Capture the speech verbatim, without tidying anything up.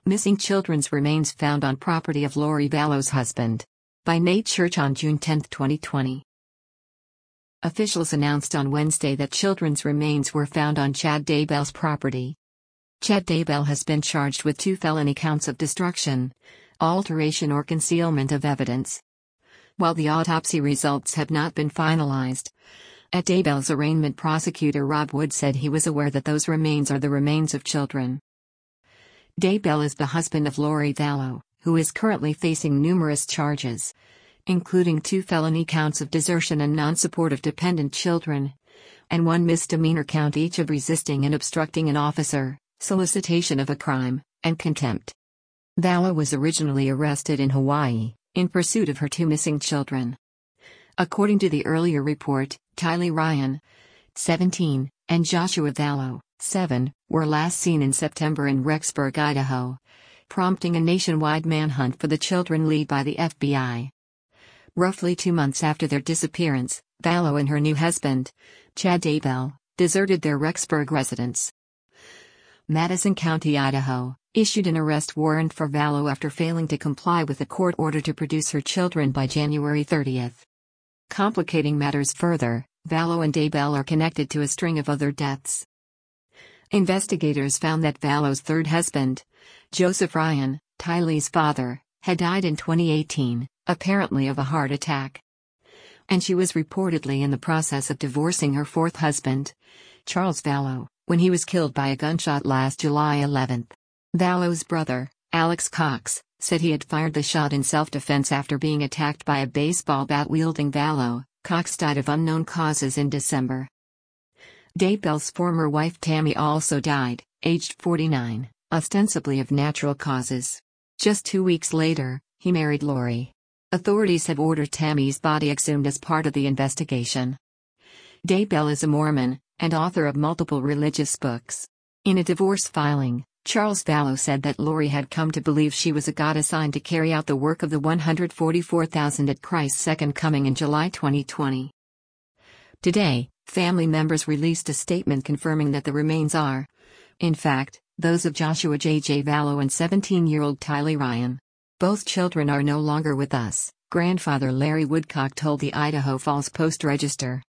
Missing children's remains found on property of Lori Vallow's husband. By Nate Church on June tenth, twenty twenty. Officials announced on Wednesday that children's remains were found on Chad Daybell's property. Chad Daybell has been charged with two felony counts of destruction, alteration or concealment of evidence. While the autopsy results have not been finalized, at Daybell's arraignment, prosecutor Rob Wood said he was aware that those remains are the remains of children. Daybell is the husband of Lori Vallow, who is currently facing numerous charges, including two felony counts of desertion and non-support of dependent children, and one misdemeanor count each of resisting and obstructing an officer, solicitation of a crime, and contempt. Vallow was originally arrested in Hawaii, in pursuit of her two missing children. According to the earlier report, Tylee Ryan, seventeen, and Joshua Vallow, seven, were last seen in September in Rexburg, Idaho, prompting a nationwide manhunt for the children led by the F B I. Roughly two months after their disappearance, Vallow and her new husband, Chad Daybell, deserted their Rexburg residence. Madison County, Idaho, issued an arrest warrant for Vallow after failing to comply with a court order to produce her children by January thirtieth. Complicating matters further, Vallow and Daybell are connected to a string of other deaths. Investigators found that Vallow's third husband, Joseph Ryan, Tylee's father, had died in twenty eighteen, apparently of a heart attack. And she was reportedly in the process of divorcing her fourth husband, Charles Vallow, when he was killed by a gunshot last July eleventh. Vallow's brother, Alex Cox, said he had fired the shot in self-defense after being attacked by a baseball bat-wielding Vallow. Cox died of unknown causes in December. Daybell's former wife Tammy also died, aged forty-nine, ostensibly of natural causes. Just two weeks later, he married Lori. Authorities have ordered Tammy's body exhumed as part of the investigation. Daybell is a Mormon, and author of multiple religious books. In a divorce filing, Charles Vallow said that Lori had come to believe she was a god assigned to carry out the work of the one hundred forty-four thousand at Christ's second coming in July twenty twenty. Today, family members released a statement confirming that the remains are, in fact, those of Joshua J J Vallow and seventeen-year-old Tylee Ryan. Both children are no longer with us, grandfather Larry Woodcock told the Idaho Falls Post-Register.